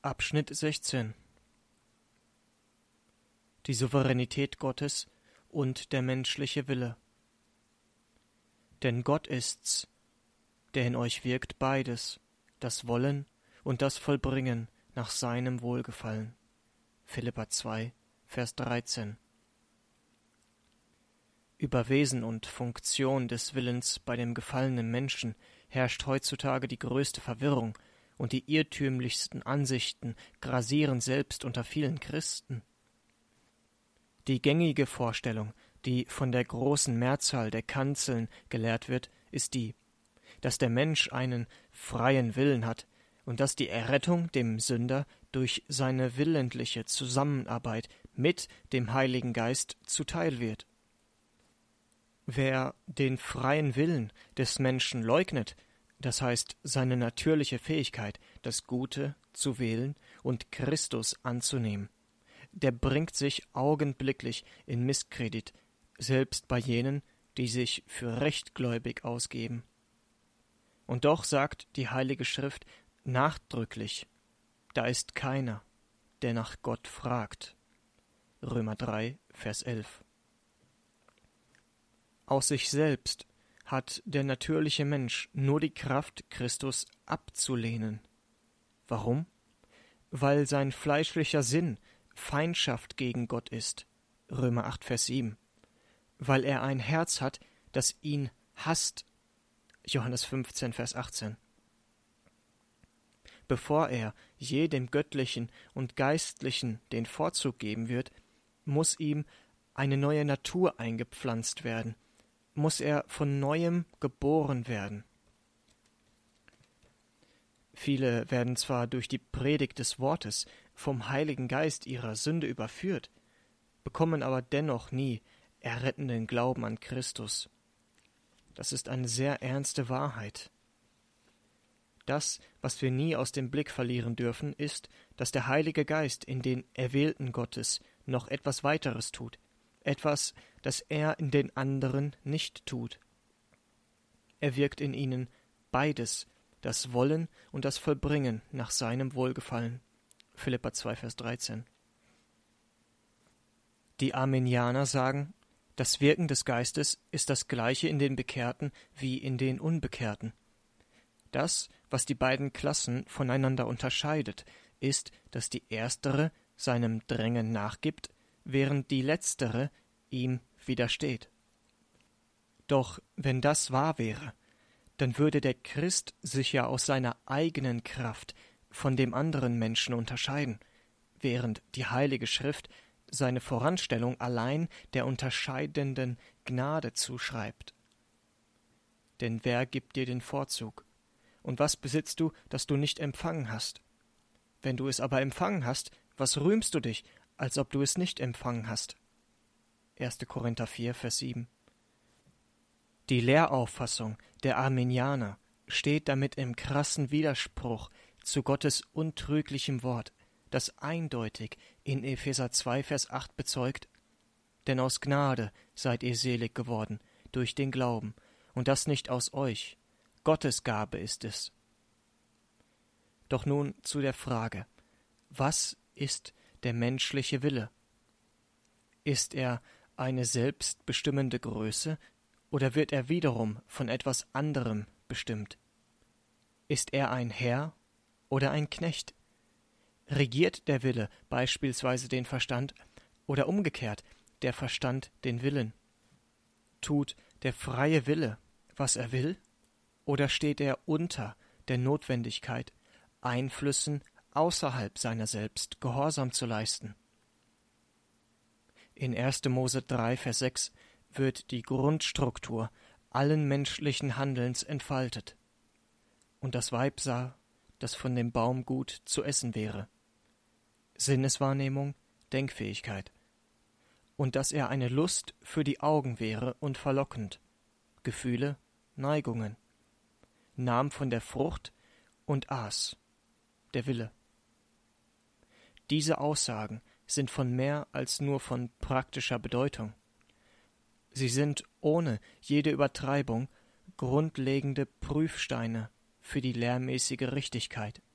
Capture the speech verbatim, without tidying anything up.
Abschnitt sechzehn. Die Souveränität Gottes und der menschliche Wille. Denn Gott ist's, der in euch wirkt beides, das Wollen und das Vollbringen nach seinem Wohlgefallen. Philipper zwei, Vers dreizehn. Über Wesen und Funktion des Willens bei dem gefallenen Menschen herrscht heutzutage die größte Verwirrung, und die irrtümlichsten Ansichten grasieren selbst unter vielen Christen. Die gängige Vorstellung, die von der großen Mehrzahl der Kanzeln gelehrt wird, ist die, dass der Mensch einen freien Willen hat und dass die Errettung dem Sünder durch seine willentliche Zusammenarbeit mit dem Heiligen Geist zuteil wird. Wer den freien Willen des Menschen leugnet, das heißt seine natürliche Fähigkeit, das Gute zu wählen und Christus anzunehmen, der bringt sich augenblicklich in Misskredit, selbst bei jenen, die sich für rechtgläubig ausgeben. Und doch sagt die Heilige Schrift nachdrücklich: Da ist keiner, der nach Gott fragt. Römer drei, Vers elf. Aus sich selbst hat der natürliche Mensch nur die Kraft, Christus abzulehnen. Warum? Weil sein fleischlicher Sinn Feindschaft gegen Gott ist. Römer acht, Vers sieben. Weil er ein Herz hat, das ihn hasst. Johannes fünfzehn, Vers achtzehn. Bevor er je dem Göttlichen und Geistlichen den Vorzug geben wird, muss ihm eine neue Natur eingepflanzt werden, muss er von Neuem geboren werden. Viele werden zwar durch die Predigt des Wortes vom Heiligen Geist ihrer Sünde überführt, bekommen aber dennoch nie errettenden Glauben an Christus. Das ist eine sehr ernste Wahrheit. Das, was wir nie aus dem Blick verlieren dürfen, ist, dass der Heilige Geist in den Erwählten Gottes noch etwas weiteres tut, etwas, das er in den anderen nicht tut. Er wirkt in ihnen beides, das Wollen und das Vollbringen nach seinem Wohlgefallen. Philipper zwei, Vers dreizehn. Die Arminianer sagen, das Wirken des Geistes ist das gleiche in den Bekehrten wie in den Unbekehrten. Das, was die beiden Klassen voneinander unterscheidet, ist, dass die erstere seinem Drängen nachgibt, während die letztere ihm widersteht. Doch wenn das wahr wäre, dann würde der Christ sich ja aus seiner eigenen Kraft von dem anderen Menschen unterscheiden, während die Heilige Schrift seine Voranstellung allein der unterscheidenden Gnade zuschreibt. Denn wer gibt dir den Vorzug? Und was besitzt du, das du nicht empfangen hast? Wenn du es aber empfangen hast, was rühmst du dich, als ob du es nicht empfangen hast? erster Korinther vier, Vers sieben. Die Lehrauffassung der Arminianer steht damit im krassen Widerspruch zu Gottes untrüglichem Wort, das eindeutig in Epheser zwei, Vers acht bezeugt: Denn aus Gnade seid ihr selig geworden, durch den Glauben, und das nicht aus euch, Gottes Gabe ist es. Doch nun zu der Frage: Was ist der menschliche Wille? Ist er eine selbstbestimmende Größe, oder wird er wiederum von etwas anderem bestimmt? Ist er ein Herr oder ein Knecht? Regiert der Wille beispielsweise den Verstand oder umgekehrt der Verstand den Willen? Tut der freie Wille, was er will, oder steht er unter der Notwendigkeit, Einflüssen außerhalb seiner selbst Gehorsam zu leisten? In erster Mose drei, Vers sechs wird die Grundstruktur allen menschlichen Handelns entfaltet. Und das Weib sah, dass von dem Baum gut zu essen wäre. Sinneswahrnehmung, Denkfähigkeit. Und dass er eine Lust für die Augen wäre und verlockend. Gefühle, Neigungen. Nahm von der Frucht und aß. Der Wille. Diese Aussagen sind von mehr als nur von praktischer Bedeutung. Sie sind ohne jede Übertreibung grundlegende Prüfsteine für die lehrmäßige Richtigkeit.